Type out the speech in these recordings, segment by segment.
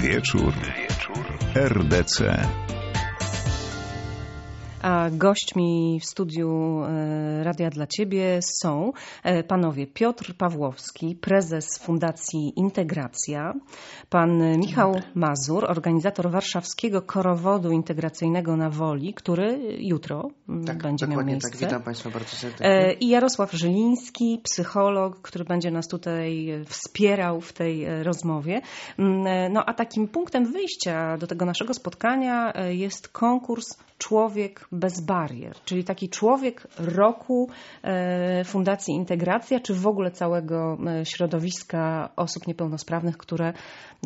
Wieczór RDC. A gośćmi w studiu Radia dla Ciebie są panowie Piotr Pawłowski, prezes Fundacji Integracja, pan Michał Mazur, organizator warszawskiego korowodu integracyjnego na Woli, który jutro będzie miał miejsce. Tak, witam Państwa bardzo serdecznie. I Jarosław Żyliński, psycholog, który będzie nas tutaj wspierał w tej rozmowie. No a takim punktem wyjścia do tego naszego spotkania jest konkurs Człowiek bez barier, czyli taki człowiek roku Fundacji Integracja, czy w ogóle całego środowiska osób niepełnosprawnych, które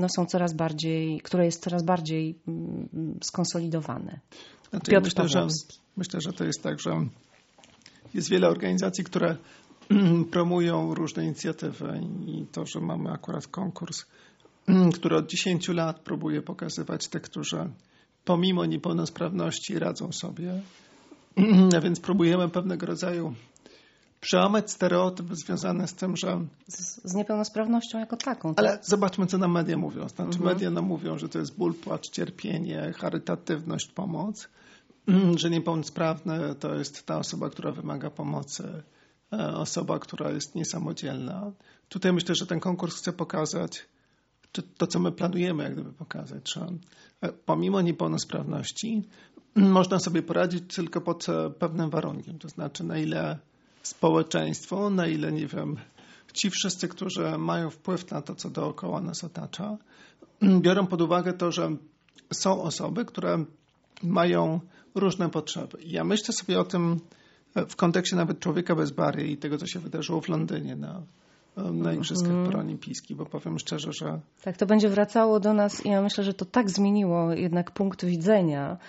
jest coraz bardziej skonsolidowane. Piotr Pawłowski. Myślę, że to jest tak, że jest wiele organizacji, które promują różne inicjatywy i to, że mamy akurat konkurs, który od 10 lat próbuje pokazywać tych, którzy pomimo niepełnosprawności radzą sobie. A więc próbujemy pewnego rodzaju przełamać stereotypy związane z tym, że... Z niepełnosprawnością jako taką. Tak? Ale zobaczmy, co nam media mówią. Znaczy media nam mówią, że to jest ból, płacz, cierpienie, charytatywność, pomoc. Że niepełnosprawny to jest ta osoba, która wymaga pomocy. Osoba, która jest niesamodzielna. Tutaj myślę, że ten konkurs chce pokazać, czy to, co my planujemy jak gdyby pokazać, że pomimo niepełnosprawności można sobie poradzić tylko pod pewnym warunkiem. To znaczy, na ile społeczeństwo, na ile, nie wiem, ci wszyscy, którzy mają wpływ na to, co dookoła nas otacza, biorą pod uwagę to, że są osoby, które mają różne potrzeby. Ja myślę sobie o tym w kontekście nawet Człowieka bez barier i tego, co się wydarzyło w Londynie na Igrzyskach Paraolimpijskich, bo powiem szczerze, że... Tak, to będzie wracało do nas i ja myślę, że to tak zmieniło jednak punkt widzenia,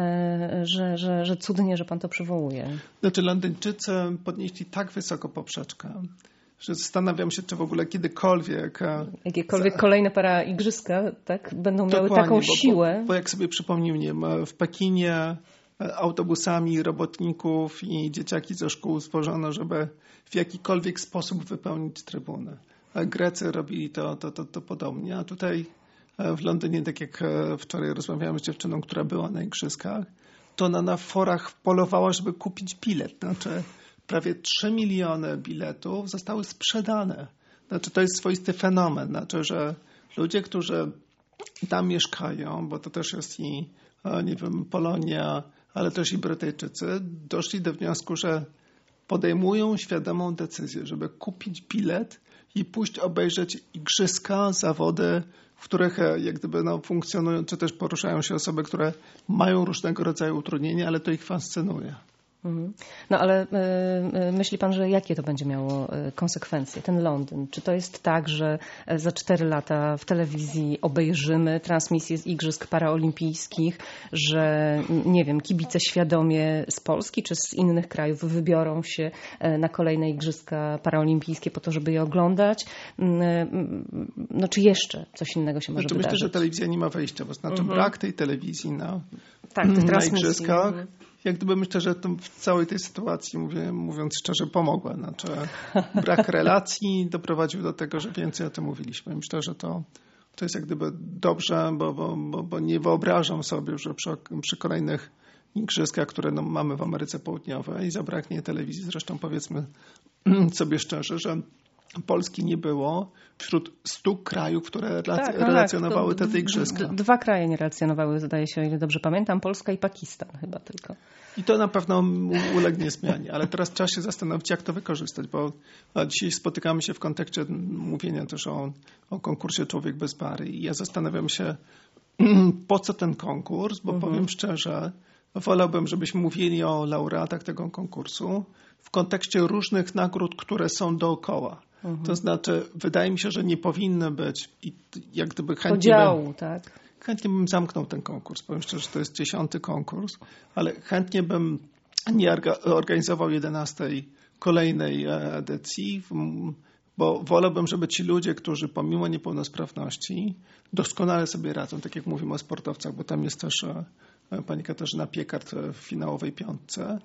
że cudnie, że pan to przywołuje. Znaczy Londyńczycy podnieśli tak wysoko poprzeczkę, że zastanawiam się, czy w ogóle kiedykolwiek... Jakiekolwiek kolejne paraigrzyska, tak, będą miały taką siłę. Bo jak sobie przypomnijmy, w Pekinie autobusami robotników i dzieciaki ze szkół stworzono, żeby w jakikolwiek sposób wypełnić trybunę. Grecy robili to podobnie, a tutaj w Londynie, tak jak wczoraj rozmawiałem z dziewczyną, która była na igrzyskach, to ona na forach polowała, żeby kupić bilet. Znaczy prawie 3 miliony biletów zostały sprzedane. Znaczy to jest swoisty fenomen. Znaczy, że ludzie, którzy tam mieszkają, bo to też jest i, nie wiem, Polonia, ale też i Brytyjczycy, doszli do wniosku, że podejmują świadomą decyzję, żeby kupić bilet i pójść obejrzeć igrzyska, zawody, w których jak gdyby funkcjonują, czy też poruszają się osoby, które mają różnego rodzaju utrudnienia, ale to ich fascynuje. No ale myśli pan, że jakie to będzie miało konsekwencje, ten Londyn? Czy to jest tak, że za 4 lata w telewizji obejrzymy transmisję z Igrzysk Paraolimpijskich, że nie wiem, kibice świadomie z Polski czy z innych krajów wybiorą się na kolejne Igrzyska Paraolimpijskie po to, żeby je oglądać? No czy jeszcze coś innego się może wydarzyć? Myślę, że telewizja nie ma wejścia, bo znaczy brak tej telewizji na Igrzyskach. Jak gdyby myślę, że to w całej tej sytuacji, mówiąc szczerze, pomogła. Znaczy, brak relacji doprowadził do tego, że więcej o tym mówiliśmy. Myślę, że to jest jak gdyby dobrze, bo nie wyobrażam sobie, że przy kolejnych igrzyskach, które mamy w Ameryce Południowej, zabraknie telewizji. Zresztą powiedzmy sobie szczerze, że Polski nie było wśród 100 krajów, które relacjonowały te igrzyska. 2 kraje nie relacjonowały, zdaje się, o ile dobrze pamiętam, Polska i Pakistan chyba tylko. I to na pewno ulegnie zmianie, ale teraz trzeba się zastanowić, jak to wykorzystać, bo dzisiaj spotykamy się w kontekście mówienia też o konkursie Człowiek bez barier i ja zastanawiam się, po co ten konkurs, bo powiem szczerze, wolałbym, żebyśmy mówili o laureatach tego konkursu w kontekście różnych nagród, które są dookoła. To znaczy, wydaje mi się, że nie powinny być i jak gdyby podziału, tak? Chętnie bym zamknął ten konkurs. Powiem szczerze, że to jest 10. konkurs, ale chętnie bym nie organizował 11. kolejnej edycji, bo wolałbym, żeby ci ludzie, którzy pomimo niepełnosprawności doskonale sobie radzą, tak jak mówimy o sportowcach, bo tam jest też pani Katarzyna Piekart w finałowej 5,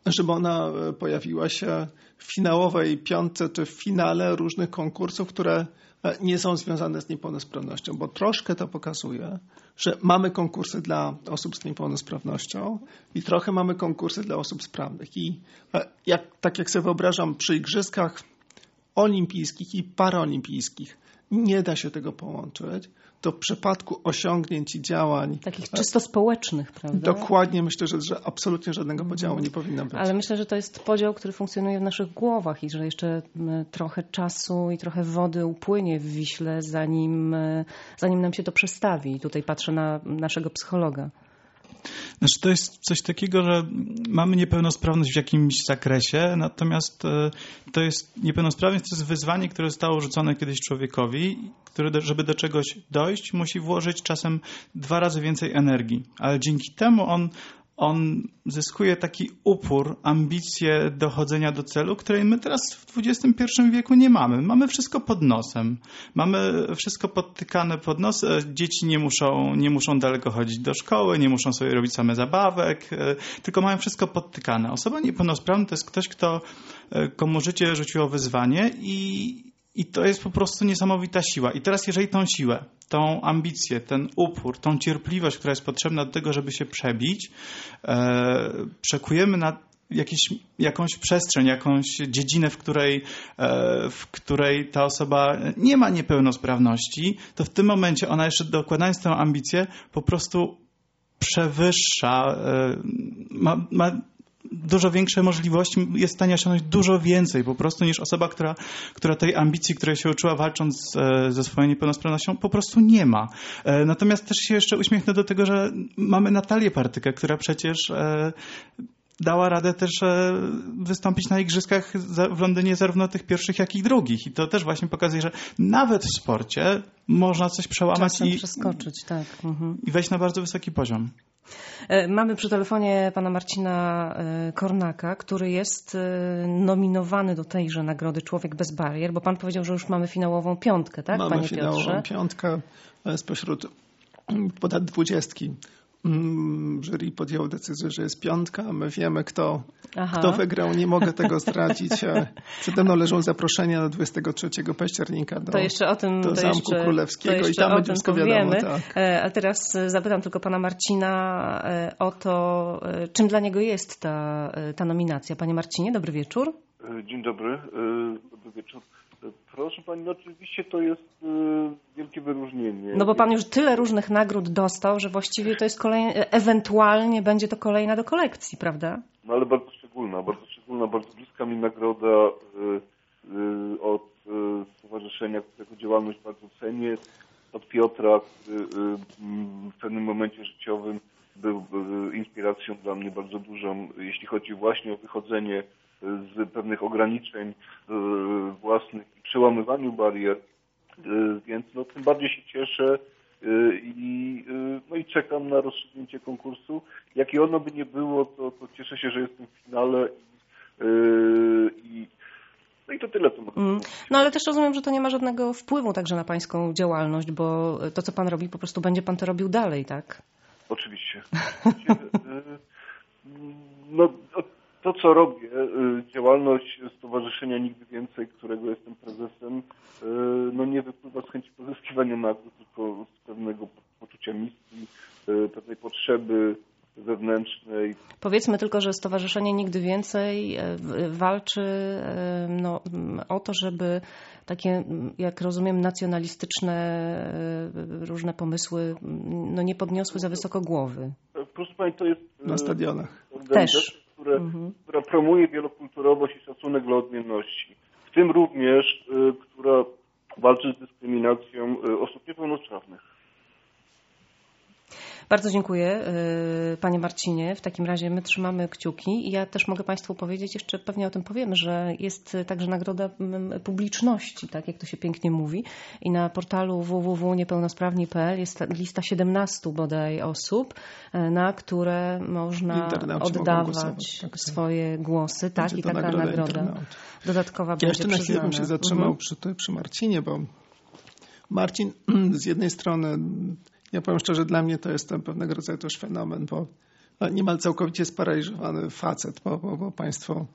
żeby ona pojawiła się w finałowej piątce czy w finale różnych konkursów, które nie są związane z niepełnosprawnością, bo troszkę to pokazuje, że mamy konkursy dla osób z niepełnosprawnością i trochę mamy konkursy dla osób sprawnych. I tak jak sobie wyobrażam, przy igrzyskach olimpijskich i paraolimpijskich nie da się tego połączyć, to w przypadku osiągnięć i działań takich czysto społecznych, prawda? Dokładnie, myślę, że absolutnie żadnego podziału nie powinno być. Ale myślę, że to jest podział, który funkcjonuje w naszych głowach i że jeszcze trochę czasu i trochę wody upłynie w Wiśle, zanim nam się to przestawi. Tutaj patrzę na naszego psychologa. Znaczy to jest coś takiego, że mamy niepełnosprawność w jakimś zakresie, natomiast niepełnosprawność to jest wyzwanie, które zostało rzucone kiedyś człowiekowi, który, żeby do czegoś dojść, musi włożyć czasem 2 razy więcej energii, ale dzięki temu on zyskuje taki upór, ambicję dochodzenia do celu, której my teraz w XXI wieku nie mamy. Mamy wszystko pod nosem. Mamy wszystko podtykane pod nos. Dzieci nie muszą daleko chodzić do szkoły, nie muszą sobie robić same zabawek, tylko mają wszystko podtykane. Osoba niepełnosprawna to jest ktoś, komu życie rzuciło wyzwanie i to jest po prostu niesamowita siła. I teraz jeżeli tą siłę, tą ambicję, ten upór, tą cierpliwość, która jest potrzebna do tego, żeby się przebić, przekujemy na jakąś przestrzeń, jakąś dziedzinę, w której ta osoba nie ma niepełnosprawności, to w tym momencie ona jeszcze dokładając tę ambicję po prostu przewyższa, ma dużo większe możliwości, jest w stanie osiągnąć dużo więcej po prostu niż osoba, która tej ambicji, której się uczyła walcząc ze swoją niepełnosprawnością, po prostu nie ma. Natomiast też się jeszcze uśmiechnę do tego, że mamy Natalię Partykę, która przecież dała radę też wystąpić na igrzyskach w Londynie zarówno tych pierwszych, jak i drugich. I to też właśnie pokazuje, że nawet w sporcie można coś przełamać i przeskoczyć, tak. I wejść na bardzo wysoki poziom. Mamy przy telefonie pana Marcina Kornaka, który jest nominowany do tejże nagrody Człowiek bez barier, bo pan powiedział, że już mamy finałową piątkę, tak, panie Piotrze? Mamy finałową piątkę spośród ponad 20. Jury podjął decyzję, że jest piątka. My wiemy, kto wygrał. Nie mogę tego zdradzić. Przede mną leżą zaproszenia na 23 października do Zamku Królewskiego i tam będzie wszystko wiadomo. Tak. A teraz zapytam tylko pana Marcina o to, czym dla niego jest ta nominacja. Panie Marcinie, dobry wieczór. Dzień dobry. Dobry wieczór. Proszę pani, no oczywiście to jest wielkie wyróżnienie. No bo pan już tyle różnych nagród dostał, że właściwie to jest ewentualnie będzie to kolejna do kolekcji, prawda? No ale bardzo szczególna, bardzo bliska mi nagroda od stowarzyszenia, którego działalność bardzo cenię, od Piotra, który w pewnym momencie życiowym był inspiracją dla mnie bardzo dużą, jeśli chodzi właśnie o wychodzenie z pewnych ograniczeń własnych i przełamywaniu barier, więc no, tym bardziej się cieszę i czekam na rozstrzygnięcie konkursu. Jakie ono by nie było, to cieszę się, że jestem w finale i to tyle. No ale też rozumiem, że to nie ma żadnego wpływu także na pańską działalność, bo to, co pan robi, po prostu będzie pan to robił dalej, tak? Oczywiście. To, co robię, działalność Stowarzyszenia Nigdy Więcej, którego jestem prezesem, nie wypływa z chęci pozyskiwania nagród, tylko z pewnego poczucia misji, pewnej potrzeby wewnętrznej. Powiedzmy tylko, że Stowarzyszenie Nigdy Więcej walczy o to, żeby takie, jak rozumiem, nacjonalistyczne różne pomysły nie podniosły za wysoko głowy. Proszę pani, to jest na stadionach też. Która promuje wielokulturowość i szacunek dla odmienności. W tym również, która walczy z dyskryminacją osób niepełnosprawnych. Bardzo dziękuję, panie Marcinie. W takim razie my trzymamy kciuki i ja też mogę państwu powiedzieć, jeszcze pewnie o tym powiemy, że jest także nagroda publiczności, tak jak to się pięknie mówi. I na portalu www.niepełnosprawni.pl jest lista 17 bodaj osób, na które można oddawać swoje głosy. Tak, i taka nagroda dodatkowa będzie przyznana. Jeszcze na chwilę bym się zatrzymał przy Marcinie, bo Marcin z jednej strony, ja powiem szczerze, dla mnie to jest pewnego rodzaju też fenomen, bo niemal całkowicie sparaliżowany facet, bo państwo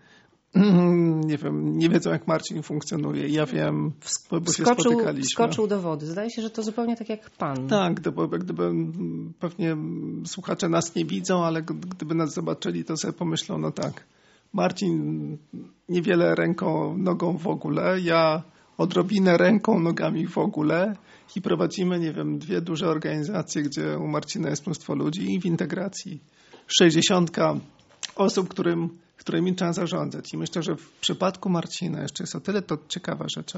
nie wiedzą, jak Marcin funkcjonuje. Ja wiem, bo się spotykaliśmy. Wskoczył do wody. Zdaje się, że to zupełnie tak jak pan. Tak, gdyby pewnie słuchacze nas nie widzą, ale gdyby nas zobaczyli, to sobie pomyślą, no tak, Marcin niewiele ręką, nogą w ogóle, ja odrobinę ręką, nogami w ogóle i prowadzimy, 2 duże organizacje, gdzie u Marcina jest mnóstwo ludzi i w integracji 60 osób, którymi trzeba zarządzać. I myślę, że w przypadku Marcina jeszcze jest o tyle to ciekawa rzecz.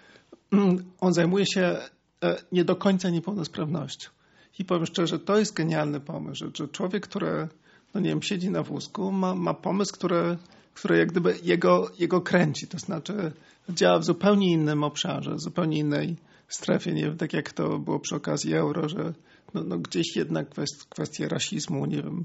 On zajmuje się nie do końca niepełnosprawnością. I powiem szczerze, to jest genialny pomysł, że człowiek, który siedzi na wózku, ma pomysł, który jak gdyby jego kręci. To znaczy działa w zupełnie innym obszarze, w zupełnie innej strefie. Nie wiem, tak jak to było przy okazji euro, że gdzieś jednak kwestie rasizmu,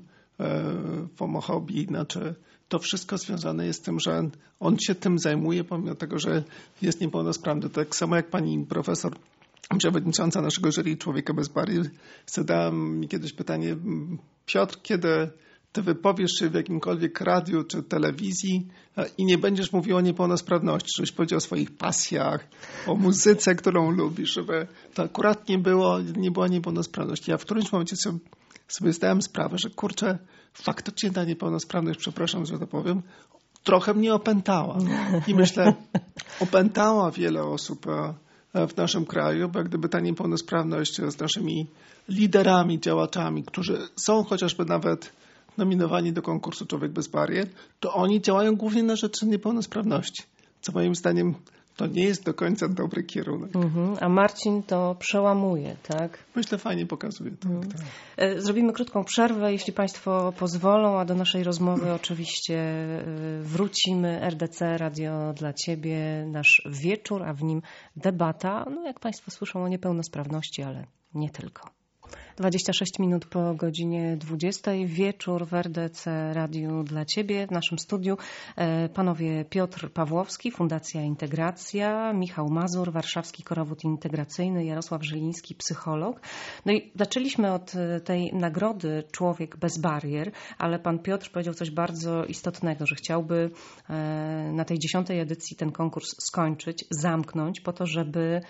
homofobii, znaczy to wszystko związane jest z tym, że on się tym zajmuje, pomimo tego, że jest niepełnosprawny. Tak samo jak pani profesor, przewodnicząca naszego jury Człowieka bez barier, zadała mi kiedyś pytanie: Piotr, kiedy ty wypowiesz się w jakimkolwiek radiu czy telewizji i nie będziesz mówił o niepełnosprawności, żebyś powiedział o swoich pasjach, o muzyce, którą lubisz, żeby to akurat nie była niepełnosprawność. Ja w którymś momencie sobie zdałem sprawę, że kurczę, faktycznie ta niepełnosprawność, przepraszam, że to powiem, trochę mnie opętała. I myślę, opętała wiele osób w naszym kraju, bo jak gdyby ta niepełnosprawność z naszymi liderami, działaczami, którzy są chociażby nawet nominowani do konkursu Człowiek bez barier, to oni działają głównie na rzecz niepełnosprawności, co moim zdaniem to nie jest do końca dobry kierunek. A Marcin to przełamuje, tak? Myślę, fajnie pokazuje. Tak. Zrobimy krótką przerwę, jeśli państwo pozwolą, a do naszej rozmowy oczywiście wrócimy. RDC, Radio dla Ciebie, nasz wieczór, a w nim debata, jak państwo słyszą, o niepełnosprawności, ale nie tylko. 26 minut po godzinie 20. Wieczór w RDC Radiu dla Ciebie. W naszym studiu panowie Piotr Pawłowski, Fundacja Integracja, Michał Mazur, Warszawski Korowód Integracyjny, Jarosław Żyliński, psycholog. I zaczęliśmy od tej nagrody Człowiek bez barier, ale pan Piotr powiedział coś bardzo istotnego, że chciałby na tej 10. edycji ten konkurs skończyć, zamknąć po to, żeby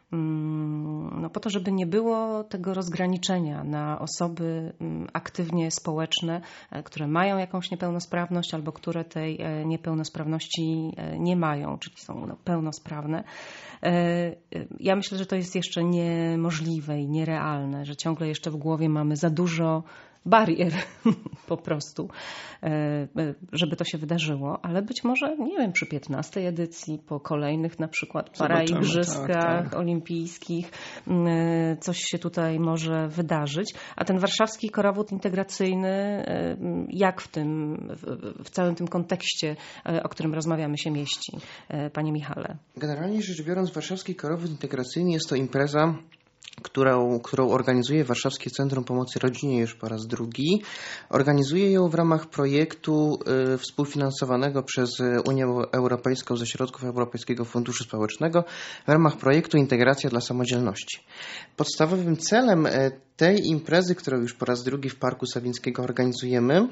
nie było tego rozgraniczenia na osoby aktywnie społeczne, które mają jakąś niepełnosprawność albo które tej niepełnosprawności nie mają, czyli są pełnosprawne. Ja myślę, że to jest jeszcze niemożliwe i nierealne, że ciągle jeszcze w głowie mamy za dużo barier po prostu, żeby to się wydarzyło, ale być może, nie wiem, przy 15. edycji, po kolejnych na przykład paraigrzyskach olimpijskich coś się tutaj może wydarzyć. A ten warszawski korowód integracyjny, jak w całym tym kontekście, o którym rozmawiamy, się mieści, panie Michale? Generalnie rzecz biorąc, warszawski korowód integracyjny jest to impreza, którą organizuje Warszawskie Centrum Pomocy Rodzinie już po raz drugi. Organizuje ją w ramach projektu współfinansowanego przez Unię Europejską ze środków Europejskiego Funduszu Społecznego w ramach projektu Integracja dla Samodzielności. Podstawowym celem tej imprezy, którą już po raz drugi w Parku Sawińskiego organizujemy,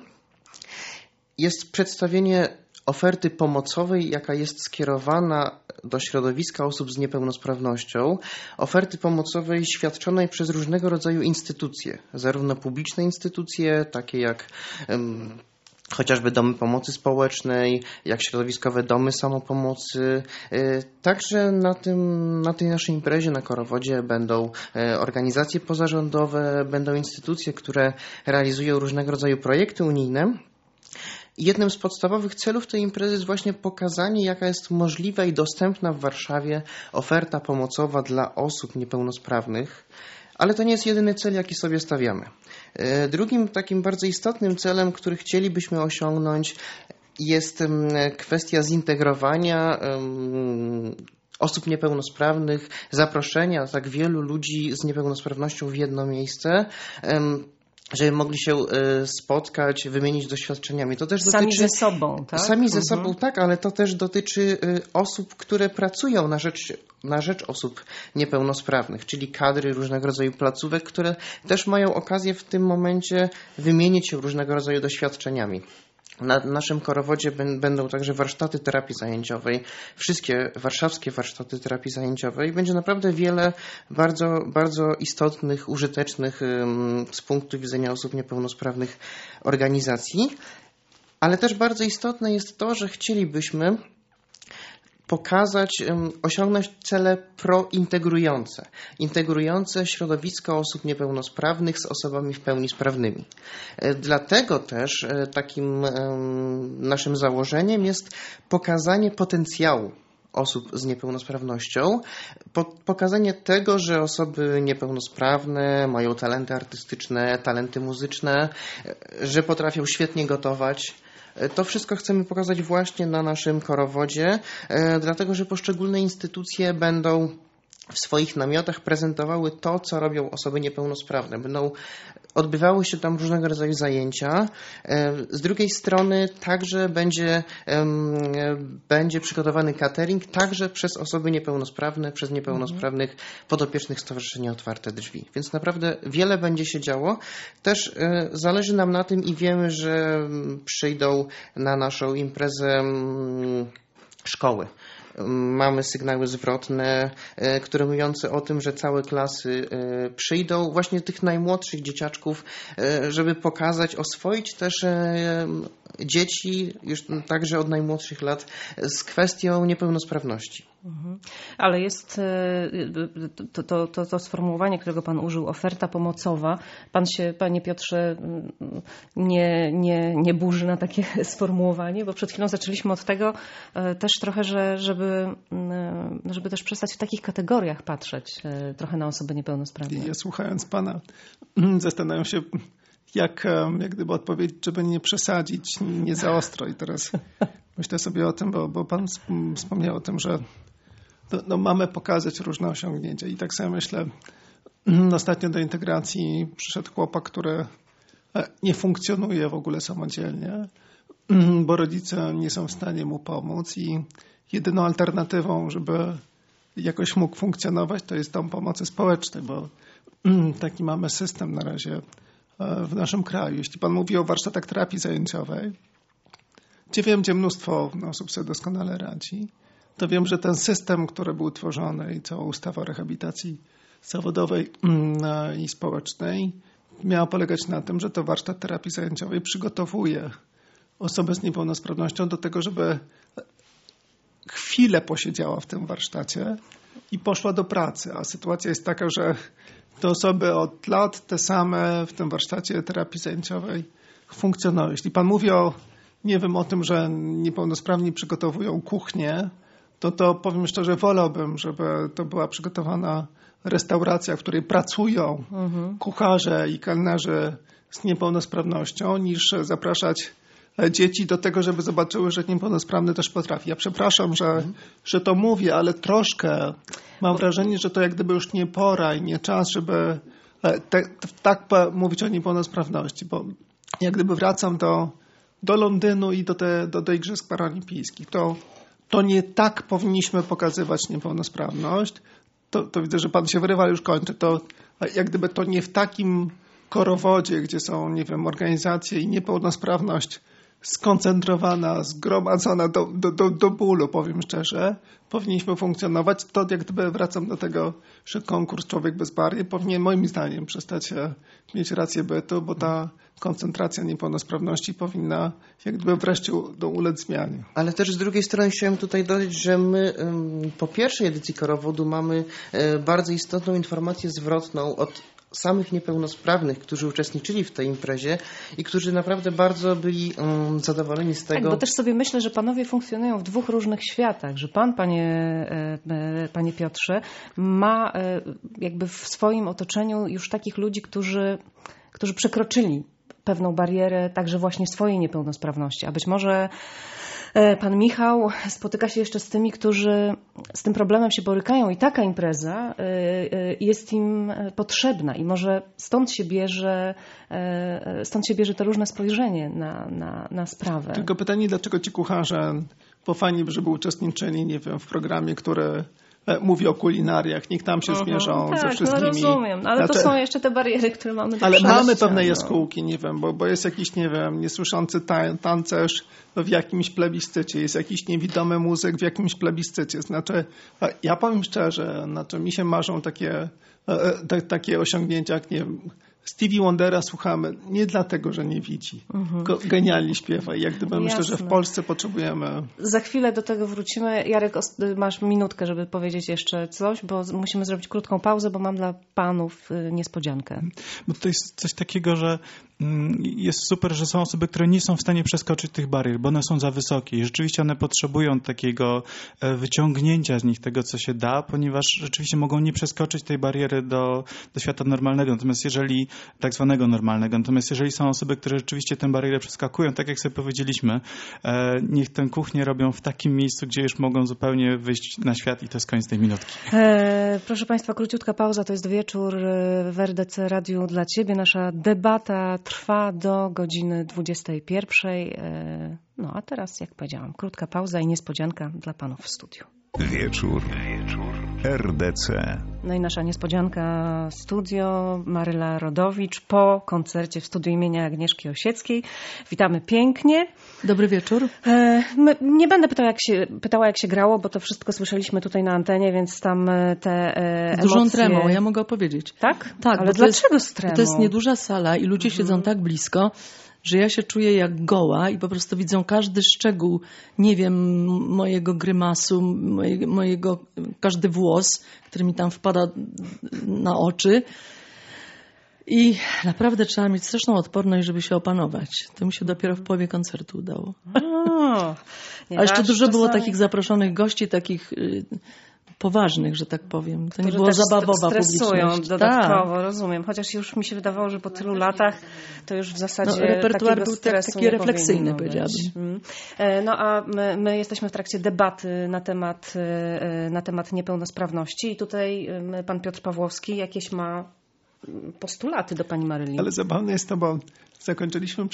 jest przedstawienie oferty pomocowej, jaka jest skierowana do środowiska osób z niepełnosprawnością, oferty pomocowej świadczonej przez różnego rodzaju instytucje, zarówno publiczne instytucje, takie jak chociażby domy pomocy społecznej, jak środowiskowe domy samopomocy. Także na tej naszej imprezie na Korowodzie będą organizacje pozarządowe, będą instytucje, które realizują różnego rodzaju projekty unijne. Jednym z podstawowych celów tej imprezy jest właśnie pokazanie, jaka jest możliwa i dostępna w Warszawie oferta pomocowa dla osób niepełnosprawnych, ale to nie jest jedyny cel, jaki sobie stawiamy. Drugim takim bardzo istotnym celem, który chcielibyśmy osiągnąć, jest kwestia zintegrowania osób niepełnosprawnych, zaproszenia tak wielu ludzi z niepełnosprawnością w jedno miejsce, żeby mogli się spotkać, wymienić doświadczeniami. To też sami dotyczy, ze sobą, tak? Sami ze sobą, tak, ale to też dotyczy osób, które pracują na rzecz osób niepełnosprawnych, czyli kadry różnego rodzaju placówek, które też mają okazję w tym momencie wymienić się różnego rodzaju doświadczeniami. Na naszym korowodzie będą także warsztaty terapii zajęciowej, wszystkie warszawskie warsztaty terapii zajęciowej. Będzie naprawdę wiele bardzo, bardzo istotnych, użytecznych z punktu widzenia osób niepełnosprawnych organizacji. Ale też bardzo istotne jest to, że chcielibyśmy osiągnąć cele integrujące środowisko osób niepełnosprawnych z osobami w pełni sprawnymi. Dlatego też takim naszym założeniem jest pokazanie potencjału osób z niepełnosprawnością, pokazanie tego, że osoby niepełnosprawne mają talenty artystyczne, talenty muzyczne, że potrafią świetnie gotować. To wszystko chcemy pokazać właśnie na naszym korowodzie, dlatego że poszczególne instytucje będą w swoich namiotach prezentowały to, co robią osoby niepełnosprawne. Będą odbywały się tam różnego rodzaju zajęcia. Z drugiej strony także będzie przygotowany catering także przez osoby niepełnosprawne, przez niepełnosprawnych podopiecznych Stowarzyszenia Otwarte Drzwi. Więc naprawdę wiele będzie się działo. Też zależy nam na tym i wiemy, że przyjdą na naszą imprezę szkoły. Mamy sygnały zwrotne, które mówiące o tym, że całe klasy przyjdą, właśnie tych najmłodszych dzieciaczków, żeby pokazać, oswoić też dzieci już także od najmłodszych lat z kwestią niepełnosprawności. Ale jest to sformułowanie, którego Pan użył, oferta pomocowa. Pan się, Panie Piotrze, nie burzy na takie sformułowanie, bo przed chwilą zaczęliśmy od tego też trochę, żeby też przestać w takich kategoriach patrzeć trochę na osoby niepełnosprawne. Ja słuchając Pana zastanawiam się, jak gdyby odpowiedzieć, żeby nie przesadzić, nie za ostro. I teraz myślę sobie o tym, bo Pan wspomniał o tym, że mamy pokazać różne osiągnięcia. I tak sobie myślę, ostatnio do integracji przyszedł chłopak, który nie funkcjonuje w ogóle samodzielnie, bo rodzice nie są w stanie mu pomóc i jedyną alternatywą, żeby jakoś mógł funkcjonować, to jest dom pomocy społecznej, bo taki mamy system na razie w naszym kraju. Jeśli Pan mówi o warsztatach terapii zajęciowej, gdzie wiem, gdzie mnóstwo osób sobie doskonale radzi, to wiem, że ten system, który był tworzony i cała ustawa o rehabilitacji zawodowej i społecznej miała polegać na tym, że to warsztat terapii zajęciowej przygotowuje osobę z niepełnosprawnością do tego, żeby chwilę posiedziała w tym warsztacie i poszła do pracy. A sytuacja jest taka, że te osoby od lat te same w tym warsztacie terapii zajęciowej funkcjonują. Jeśli Pan mówi o tym, że niepełnosprawni przygotowują kuchnię, to powiem szczerze, wolałbym, żeby to była przygotowana restauracja, w której pracują kucharze i kelnerzy z niepełnosprawnością, niż zapraszać dzieci do tego, żeby zobaczyły, że niepełnosprawny też potrafi. Ja przepraszam, że to mówię, ale troszkę mam wrażenie, że to jak gdyby już nie pora i nie czas, żeby tak mówić o niepełnosprawności, bo jak gdyby wracam do Londynu i do Igrzysk Paralimpijskich. To nie tak powinniśmy pokazywać niepełnosprawność. To widzę, że Pan się wyrywa, ale już kończę. To jak gdyby to nie w takim korowodzie, gdzie są, nie wiem, organizacje i niepełnosprawność skoncentrowana, zgromadzona do bólu, powiem szczerze, powinniśmy funkcjonować. To jak gdyby wracam do tego, że konkurs Człowiek bez barier powinien moim zdaniem przestać mieć rację bytu, bo ta koncentracja niepełnosprawności powinna jak gdyby wreszcie ulec zmianie. Ale też z drugiej strony chciałem tutaj dodać, że my po pierwszej edycji korowodu mamy bardzo istotną informację zwrotną od samych niepełnosprawnych, którzy uczestniczyli w tej imprezie i którzy naprawdę bardzo byli zadowoleni z tego. Tak, bo też sobie myślę, że panowie funkcjonują w dwóch różnych światach, że pan, panie Piotrze, ma jakby w swoim otoczeniu już takich ludzi, którzy przekroczyli pewną barierę także właśnie swojej niepełnosprawności, a być może Pan Michał spotyka się jeszcze z tymi, którzy z tym problemem się borykają i taka impreza jest im potrzebna i może stąd się bierze to różne spojrzenie na sprawę. Tylko pytanie, dlaczego ci kucharze po fajnie, żeby uczestniczyli, nie wiem, w programie, który mówi o kulinariach, niech tam się zmierzą ze wszystkimi. No rozumiem, ale to są jeszcze te bariery, które mamy do Ale przejścia. mamy pewne jaskółki, nie wiem, bo jest jakiś, nie wiem, niesłyszący tancerz w jakimś plebiscycie, jest jakiś niewidomy muzyk w jakimś plebiscycie. Znaczy, ja powiem szczerze, mi się marzą takie osiągnięcia, jak nie wiem, Stevie Wondera słuchamy nie dlatego, że nie widzi, tylko genialnie śpiewa i jak gdyby myślę, że w Polsce potrzebujemy... Za chwilę do tego wrócimy. Jarek, masz minutkę, żeby powiedzieć jeszcze coś, bo musimy zrobić krótką pauzę, bo mam dla panów niespodziankę. Bo to jest coś takiego, że jest super, że są osoby, które nie są w stanie przeskoczyć tych barier, bo one są za wysokie i rzeczywiście one potrzebują takiego wyciągnięcia z nich tego, co się da, ponieważ rzeczywiście mogą nie przeskoczyć tej bariery do świata normalnego, natomiast jeżeli tak zwanego normalnego. Natomiast jeżeli są osoby, które rzeczywiście tę barierę przeskakują, tak jak sobie powiedzieliśmy, niech tę kuchnię robią w takim miejscu, gdzie już mogą zupełnie wyjść na świat i to jest koniec tej minutki. Proszę Państwa, króciutka pauza, to jest wieczór w RDC Radiu dla Ciebie. Nasza debata trwa do godziny 21. No a teraz, jak powiedziałam, krótka pauza i niespodzianka dla Panów w studiu. Wieczór RDC. No i nasza niespodzianka studio, Maryla Rodowicz po koncercie w studiu imienia Agnieszki Osieckiej. Witamy pięknie. Dobry wieczór. Nie będę pytała, jak się grało, bo to wszystko słyszeliśmy tutaj na antenie, więc tam te emocje... Dużą tremą, ja mogę opowiedzieć. Tak? Tak. Ale dlaczego z tremą? To jest nieduża sala i ludzie siedzą tak blisko, że ja się czuję jak goła i po prostu widzą każdy szczegół, nie wiem, mojego grymasu, każdy włos, który mi tam wpada na oczy. I naprawdę trzeba mieć straszną odporność, żeby się opanować. To mi się dopiero w połowie koncertu udało. A jeszcze dużo było takich zaproszonych gości, takich poważnych, że tak powiem. To nie było zabawowa publiczność. Dodatkowo, rozumiem. Chociaż już mi się wydawało, że po tylu latach to już w zasadzie repertuar był taki refleksyjny, powiedziałabym. No a my jesteśmy w trakcie debaty na temat niepełnosprawności i tutaj pan Piotr Pawłowski jakieś ma postulaty do pani Maryli. Ale zabawne jest to, bo zakończyliśmy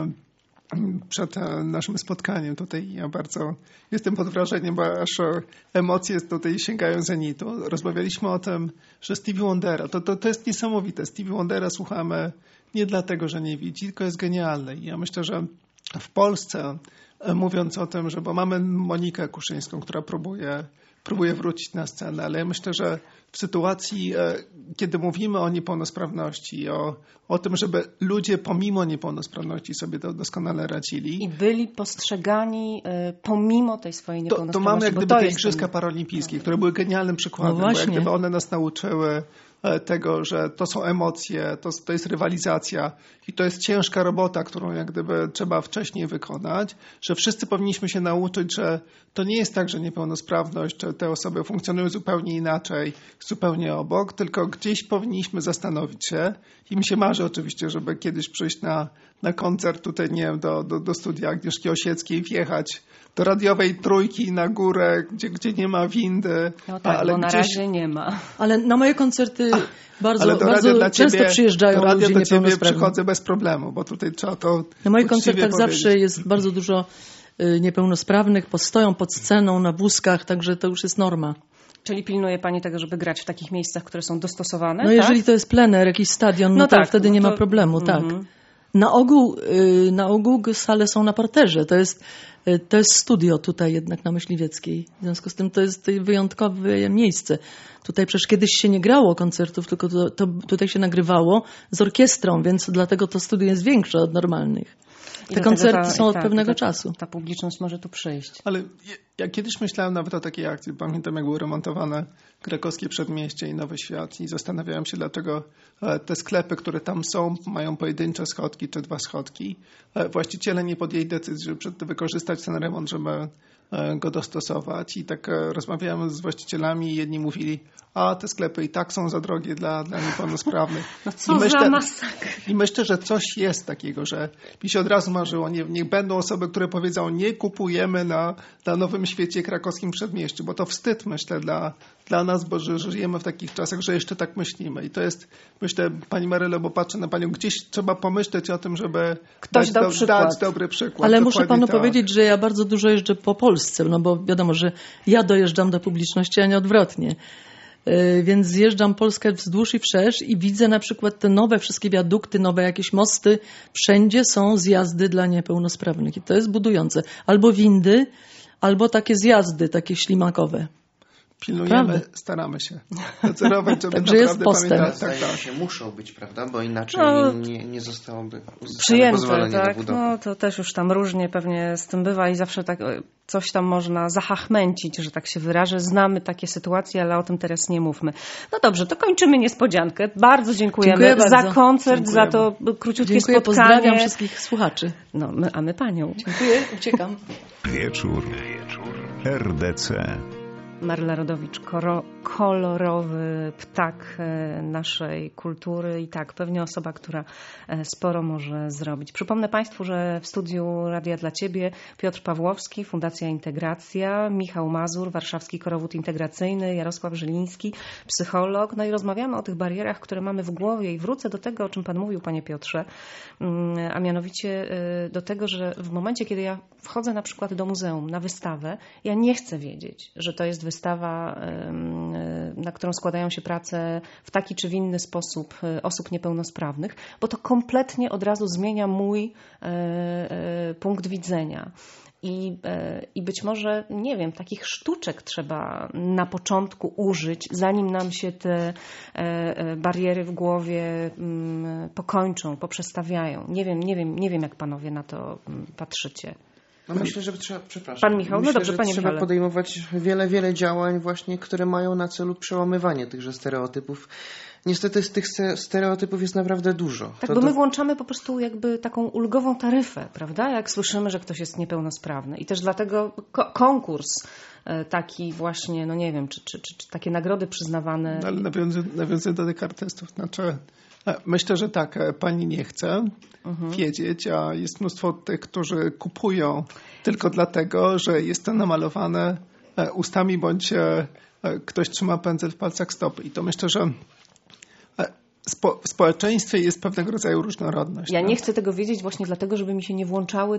przed naszym spotkaniem tutaj. Ja bardzo jestem pod wrażeniem, bo aż emocje tutaj sięgają zenitu. Rozmawialiśmy o tym, że Stevie Wondera, to jest niesamowite. Stevie Wondera słuchamy nie dlatego, że nie widzi, tylko jest genialny. I ja myślę, że w Polsce, mówiąc o tym, bo mamy Monikę Kuszyńską, która próbuje wrócić na scenę, ale ja myślę, że w sytuacji, kiedy mówimy o niepełnosprawności, o tym, żeby ludzie pomimo niepełnosprawności sobie doskonale radzili. I byli postrzegani pomimo tej swojej niepełnosprawności. To mamy jak gdyby te Igrzyska Paralimpijskie, które były genialnym przykładem, bo jak gdyby one nas nauczyły tego, że to są emocje, to jest rywalizacja i to jest ciężka robota, którą jak gdyby trzeba wcześniej wykonać, że wszyscy powinniśmy się nauczyć, że to nie jest tak, że niepełnosprawność, czy te osoby funkcjonują zupełnie inaczej, zupełnie obok, tylko gdzieś powinniśmy zastanowić się i mi się marzy oczywiście, żeby kiedyś przyjść na koncert tutaj, nie wiem, do studia Agnieszki Osieckiej, wjechać do radiowej trójki na górę, gdzie nie ma windy. No tak, ale bo na razie nie ma. Ale na moje koncerty bardzo często przyjeżdżają ludzie niepełnosprawni. Do ciebie przychodzę bez problemu, bo tutaj trzeba to na moich koncertach zawsze jest bardzo dużo niepełnosprawnych, stoją pod sceną na wózkach, także to już jest norma. Czyli pilnuje pani tego, żeby grać w takich miejscach, które są dostosowane? No tak? Jeżeli to jest plener, jakiś stadion, no to tak, wtedy nie ma problemu, tak. Na ogół sale są na parterze. To jest studio tutaj jednak na Myśliwieckiej. W związku z tym to jest wyjątkowe miejsce. Tutaj przecież kiedyś się nie grało koncertów, tylko to tutaj się nagrywało z orkiestrą, więc dlatego to studio jest większe od normalnych. Te koncerty są od pewnego czasu. Ta publiczność może tu przyjść. Ale ja kiedyś myślałem nawet o takiej akcji. Pamiętam, jak były remontowane Krakowskie Przedmieście i Nowy Świat i zastanawiałem się, dlaczego te sklepy, które tam są, mają pojedyncze schodki czy 2 schodki. Właściciele nie podjęli decyzji, żeby wykorzystać ten remont, żeby go dostosować. I tak rozmawiałem z właścicielami i jedni mówili, a te sklepy i tak są za drogie dla niepełnosprawnych. No co za masakra. I myślę, że coś jest takiego, że mi się od razu marzyło, niech będą osoby, które powiedzą, nie kupujemy na Nowym Świecie krakowskim przedmieściu, bo to wstyd, myślę, dla nas, bo że żyjemy w takich czasach, że jeszcze tak myślimy. I to jest, myślę, Pani Marylo, bo patrzę na Panią, gdzieś trzeba pomyśleć o tym, żeby ktoś dać dobry przykład. Ale muszę Panu powiedzieć, że ja bardzo dużo jeżdżę po Polsce, no bo wiadomo, że ja dojeżdżam do publiczności, a nie odwrotnie. Więc zjeżdżam Polskę wzdłuż i wszerz i widzę na przykład te nowe wszystkie wiadukty, nowe jakieś mosty. Wszędzie są zjazdy dla niepełnosprawnych i to jest budujące. Albo windy, albo takie zjazdy, takie ślimakowe. Pilnujemy, Prawda? Staramy się nadzorować, żeby Także jest postęp. pamiętać. Tak, się muszą być, prawda? Bo inaczej nie zostałoby przyjęte, pozwolenie na tak? budowę. No to też już tam różnie pewnie z tym bywa i zawsze tak coś tam można zahachmęcić, że tak się wyrażę. Znamy takie sytuacje, ale o tym teraz nie mówmy. No dobrze, to kończymy niespodziankę. Bardzo dziękujemy Dziękuję bardzo. za koncert, Dziękujemy. za to króciutkie Dziękuję, spotkanie. pozdrawiam wszystkich słuchaczy. No, a my Panią. Dziękuję, uciekam. Wieczór RDC. Maryla Rodowicz, kolorowy ptak naszej kultury i tak, pewnie osoba, która sporo może zrobić. Przypomnę Państwu, że w studiu Radia dla Ciebie Piotr Pawłowski, Fundacja Integracja, Michał Mazur, Warszawski Korowód Integracyjny, Jarosław Żyliński, psycholog. No i rozmawiamy o tych barierach, które mamy w głowie i wrócę do tego, o czym Pan mówił, Panie Piotrze, a mianowicie do tego, że w momencie, kiedy ja wchodzę na przykład do muzeum, na wystawę, ja nie chcę wiedzieć, że to jest wystawa, na którą składają się prace w taki czy w inny sposób osób niepełnosprawnych, bo to kompletnie od razu zmienia mój punkt widzenia. I być może, nie wiem, takich sztuczek trzeba na początku użyć, zanim nam się te bariery w głowie pokończą, poprzestawiają. Nie wiem, jak panowie na to patrzycie. No myślę, że trzeba, Pan Michał, myślę, no dobrze, że Panie trzeba Michale. podejmować wiele działań właśnie, które mają na celu przełamywanie tychże stereotypów. Niestety z tych stereotypów jest naprawdę dużo. Tak, bo my włączamy po prostu jakby taką ulgową taryfę, prawda? Jak słyszymy, że ktoś jest niepełnosprawny. I też dlatego konkurs taki właśnie, no nie wiem, czy takie nagrody przyznawane. Ale nawiązując do tych artystów, znaczy myślę, że tak, pani nie chce wiedzieć, a jest mnóstwo tych, którzy kupują tylko dlatego, że jest to namalowane ustami, bądź ktoś trzyma pędzel w palcach stopy. I to myślę, że w społeczeństwie jest pewnego rodzaju różnorodność. Ja nie chcę tego wiedzieć właśnie dlatego, żeby mi się nie włączały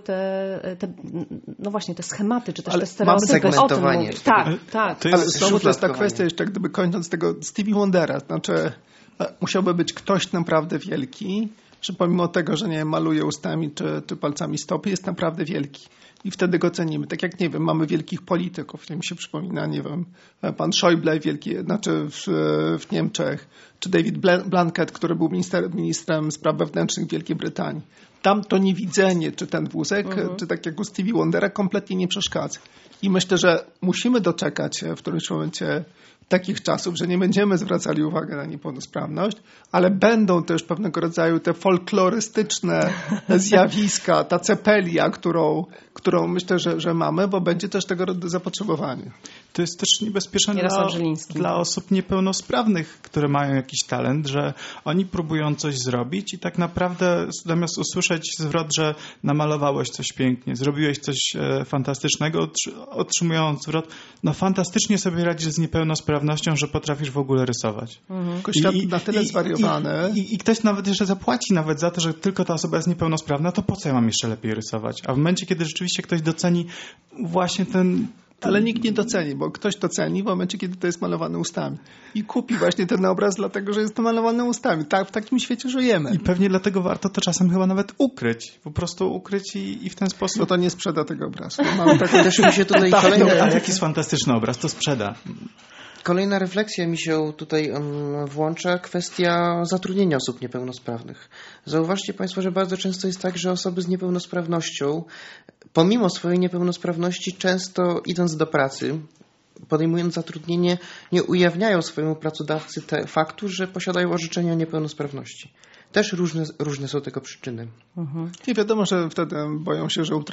no właśnie te schematy, czy też te stereotypy. O tym mówię. Tak. Ale znowu to jest ta kwestia, jeszcze gdyby kończąc tego Stevie Wondera, znaczy musiałby być ktoś naprawdę wielki, że pomimo tego, że nie maluje ustami czy palcami stopy, jest naprawdę wielki. I wtedy go cenimy. Tak jak, nie wiem, mamy wielkich polityków. Mi się przypomina, nie wiem, pan Schäuble wielki, znaczy w Niemczech, czy David Blunkett, który był ministrem spraw wewnętrznych Wielkiej Brytanii. Tam to niewidzenie, czy ten wózek, czy tak jak u Stevie Wondera, kompletnie nie przeszkadza. I myślę, że musimy doczekać się w którymś momencie takich czasów, że nie będziemy zwracali uwagi na niepełnosprawność, ale będą też pewnego rodzaju te folklorystyczne zjawiska, ta cepelia, którą myślę, że mamy, bo będzie też tego rodzaju zapotrzebowanie. To jest też niebezpieczne dla osób niepełnosprawnych, które mają jakiś talent, że oni próbują coś zrobić i tak naprawdę zamiast usłyszeć zwrot, że namalowałeś coś pięknie, zrobiłeś coś fantastycznego, otrzymują zwrot, no fantastycznie sobie radzisz z niepełnosprawnością, że potrafisz w ogóle rysować. Świat na tyle zwariowany. I ktoś nawet jeszcze zapłaci nawet za to, że tylko ta osoba jest niepełnosprawna, to po co ja mam jeszcze lepiej rysować? A w momencie, kiedy rzeczywiście ktoś doceni właśnie ale nikt nie doceni, bo ktoś to ceni w momencie, kiedy to jest malowane ustami. I kupi właśnie ten obraz dlatego, że jest to malowane ustami. Tak, w takim świecie żyjemy. I pewnie dlatego warto to czasem chyba nawet ukryć. Po prostu ukryć i w ten sposób... No to nie sprzeda tego obrazu. Mamy taką... Też mi się tutaj Ale jaki jest fantastyczny obraz, to sprzeda. Kolejna refleksja mi się tutaj włącza, kwestia zatrudnienia osób niepełnosprawnych. Zauważcie Państwo, że bardzo często jest tak, że osoby z niepełnosprawnością, pomimo swojej niepełnosprawności, często idąc do pracy, podejmując zatrudnienie, nie ujawniają swojemu pracodawcy faktu, że posiadają orzeczenie o niepełnosprawności. też różne są tego przyczyny. I wiadomo, że wtedy boją się, że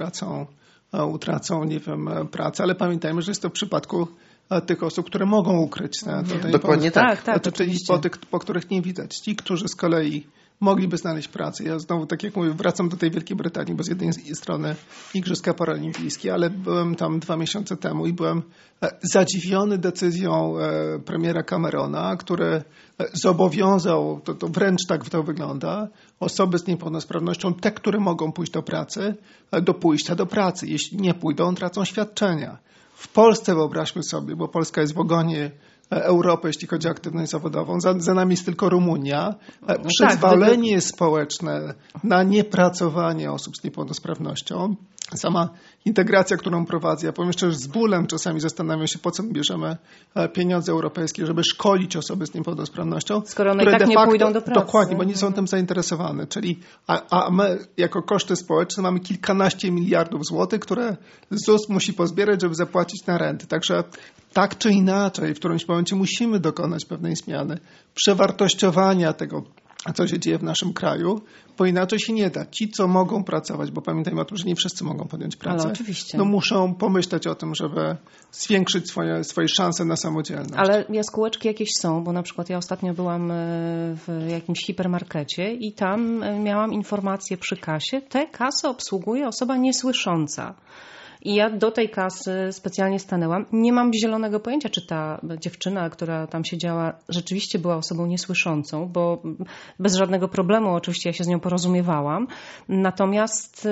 utracą, nie wiem, pracę, ale pamiętajmy, że jest to w przypadku tych osób, które mogą ukryć. Dokładnie tak. Czyli po których nie widać. Ci, którzy z kolei mogliby znaleźć pracę. Ja znowu, tak jak mówię, wracam do tej Wielkiej Brytanii, bo z jednej strony Igrzyska Paralimpijskie, ale byłem tam 2 miesiące temu i byłem zadziwiony decyzją premiera Camerona, który zobowiązał, to wręcz tak to wygląda, osoby z niepełnosprawnością, te, które mogą pójść do pracy, do pójścia do pracy. Jeśli nie pójdą, tracą świadczenia. W Polsce wyobraźmy sobie, bo Polska jest w ogonie Europy, jeśli chodzi o aktywność zawodową. Za nami jest tylko Rumunia. Przyzwolenie społeczne na niepracowanie osób z niepełnosprawnością. Sama integracja, którą prowadzę, ja powiem szczerze, z bólem czasami zastanawiam się, po co my bierzemy pieniądze europejskie, żeby szkolić osoby z niepełnosprawnością. Skoro one i tak nie pójdą do pracy. Dokładnie, bo nie są tym zainteresowane. Czyli, a my jako koszty społeczne mamy kilkanaście miliardów złotych, które ZUS musi pozbierać, żeby zapłacić na renty. Także tak czy inaczej, w którymś momencie musimy dokonać pewnej zmiany, przewartościowania tego, co się dzieje w naszym kraju, bo inaczej się nie da. Ci, co mogą pracować, bo pamiętajmy o tym, że nie wszyscy mogą podjąć pracę, ale oczywiście. Muszą pomyśleć o tym, żeby zwiększyć swoje szanse na samodzielność. Ale jaskółeczki jakieś są, bo na przykład ja ostatnio byłam w jakimś hipermarkecie i tam miałam informację przy kasie, tę kasę obsługuje osoba niesłysząca. I ja do tej kasy specjalnie stanęłam. Nie mam zielonego pojęcia, czy ta dziewczyna, która tam siedziała, rzeczywiście była osobą niesłyszącą, bo bez żadnego problemu oczywiście ja się z nią porozumiewałam. Natomiast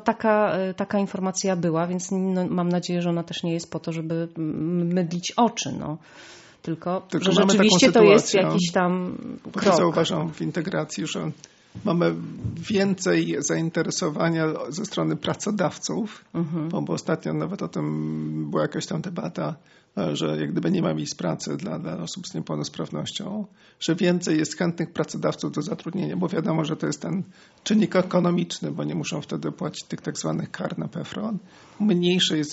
taka informacja była, więc mam nadzieję, że ona też nie jest po to, żeby mydlić oczy. Tylko że rzeczywiście to jest jakiś tam krok. Zauważam w integracji, że mamy więcej zainteresowania ze strony pracodawców, bo ostatnio nawet o tym była jakaś tam debata, że jak gdyby nie ma miejsc pracy dla osób z niepełnosprawnością, że więcej jest chętnych pracodawców do zatrudnienia, bo wiadomo, że to jest ten czynnik ekonomiczny, bo nie muszą wtedy płacić tych tak zwanych kar na PFRON. Mniejsze jest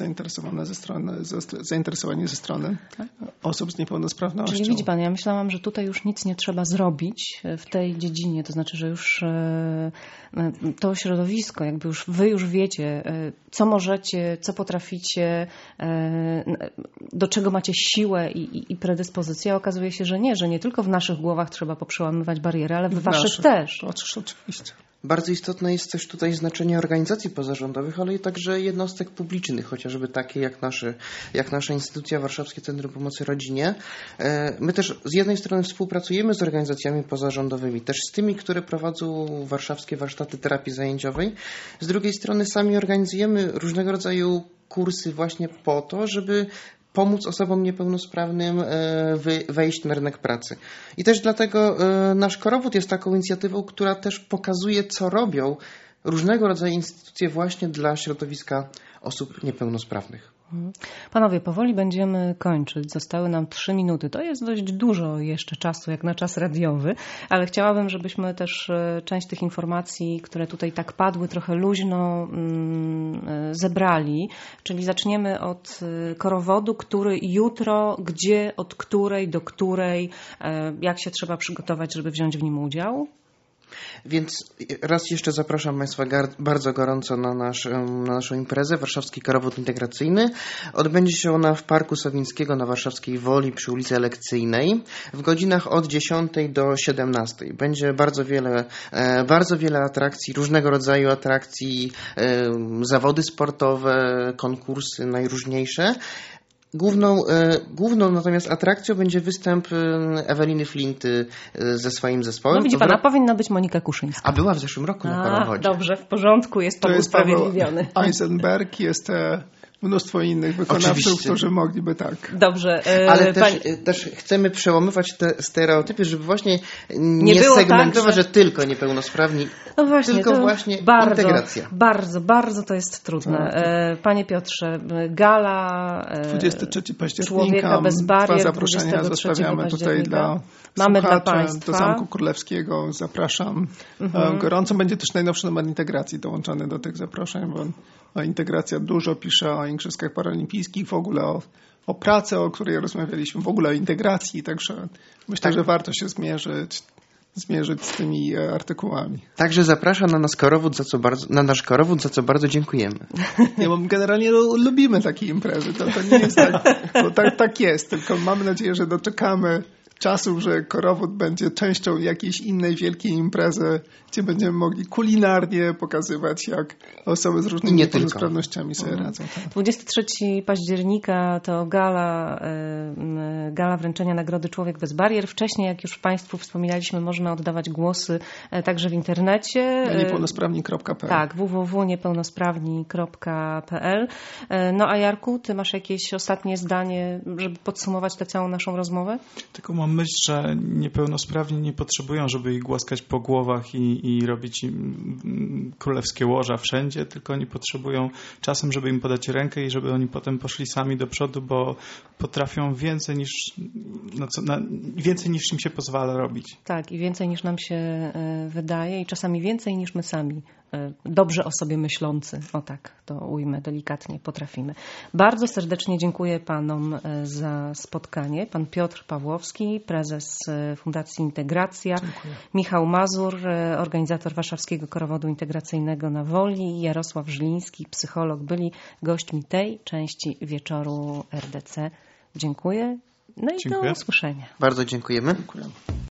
zainteresowanie ze strony osób z niepełnosprawnością. Czyli widzi pan, ja myślałam, że tutaj już nic nie trzeba zrobić w tej dziedzinie, to znaczy, że już to środowisko, jakby wy już wiecie, co możecie, co potraficie, do czego macie siłę i predyspozycję. Okazuje się, że nie tylko w naszych głowach trzeba poprzełamywać bariery, ale w waszych też. Oczywiście. Bardzo istotne jest też tutaj znaczenie organizacji pozarządowych, ale i także jednostek publicznych, chociażby takie jak nasza instytucja Warszawskie Centrum Pomocy Rodzinie. My też z jednej strony współpracujemy z organizacjami pozarządowymi, też z tymi, które prowadzą warszawskie warsztaty terapii zajęciowej. Z drugiej strony sami organizujemy różnego rodzaju kursy właśnie po to, żeby pomóc osobom niepełnosprawnym wejść na rynek pracy. I też dlatego nasz Korowód jest taką inicjatywą, która też pokazuje, co robią różnego rodzaju instytucje właśnie dla środowiska osób niepełnosprawnych. Panowie, powoli będziemy kończyć. Zostały nam 3 minuty. To jest dość dużo jeszcze czasu, jak na czas radiowy, ale chciałabym, żebyśmy też część tych informacji, które tutaj tak padły, trochę luźno zebrali. Czyli zaczniemy od Korowodu, który jutro, gdzie, od której do której, jak się trzeba przygotować, żeby wziąć w nim udział? Więc raz jeszcze zapraszam Państwa bardzo gorąco na naszą imprezę Warszawski Korowód Integracyjny. Odbędzie się ona w Parku Sowińskiego na Warszawskiej Woli przy ulicy Elekcyjnej w godzinach od 10 do 17. Będzie bardzo wiele atrakcji, różnego rodzaju atrakcji, zawody sportowe, konkursy najróżniejsze. Główną natomiast atrakcją będzie występ Eweliny Flinty ze swoim zespołem. No widzi pana, powinna być Monika Kuszyńska. A była w zeszłym roku na Korowodzie. Dobrze, w porządku, jest to usprawiedliwiony. Eisenberg, jest mnóstwo innych wykonawców, oczywiście, którzy mogliby tak. Dobrze. Ale też chcemy przełamywać te stereotypy, żeby właśnie nie segmentować, że tylko niepełnosprawni, no właśnie, tylko właśnie integracja. Bardzo to jest trudne. Panie Piotrze, gala 23 października, Człowieka bez barier, 2 zaproszenia zostawiamy tutaj dla mamy słuchaczy, dla Państwa. do Zamku Królewskiego. Zapraszam gorąco. Będzie też najnowszy numer integracji dołączony do tych zaproszeń, bo integracja dużo pisze o Igrzyskach Paralimpijskich, w ogóle o pracy, o której rozmawialiśmy, w ogóle o integracji, także myślę, że warto się zmierzyć. zmierzyć z tymi artykułami. Także zapraszam na nasz korowód, za co bardzo dziękujemy. Nie, bo generalnie lubimy takie imprezy. To nie jest tak, bo tak jest, tylko mamy nadzieję, że doczekamy czasu, że korowód będzie częścią jakiejś innej wielkiej imprezy, gdzie będziemy mogli kulinarnie pokazywać, jak osoby z różnymi niepełnosprawnościami sobie radzą. Tak. 23 października to gala wręczenia Nagrody Człowiek bez barier. Wcześniej, jak już Państwu wspominaliśmy, można oddawać głosy także w internecie. Niepełnosprawni.pl. Tak, www.niepełnosprawni.pl. No a Jarku, ty masz jakieś ostatnie zdanie, żeby podsumować tę całą naszą rozmowę? Tylko mam myśl, że niepełnosprawni nie potrzebują, żeby ich głaskać po głowach i robić im królewskie łoża wszędzie, tylko oni potrzebują czasem, żeby im podać rękę i żeby oni potem poszli sami do przodu, bo potrafią więcej niż im się pozwala robić. Tak, i więcej niż nam się wydaje i czasami więcej niż my sami dobrze o sobie myślący, o tak to ujmę delikatnie, potrafimy. Bardzo serdecznie dziękuję Panom za spotkanie. Pan Piotr Pawłowski, prezes Fundacji Integracja, dziękuję. Michał Mazur, organizator Warszawskiego Korowodu Integracyjnego na Woli, Jarosław Żyliński, psycholog, byli gośćmi tej części wieczoru RDC. Dziękuję. No i do usłyszenia. Bardzo dziękujemy. Dziękuję.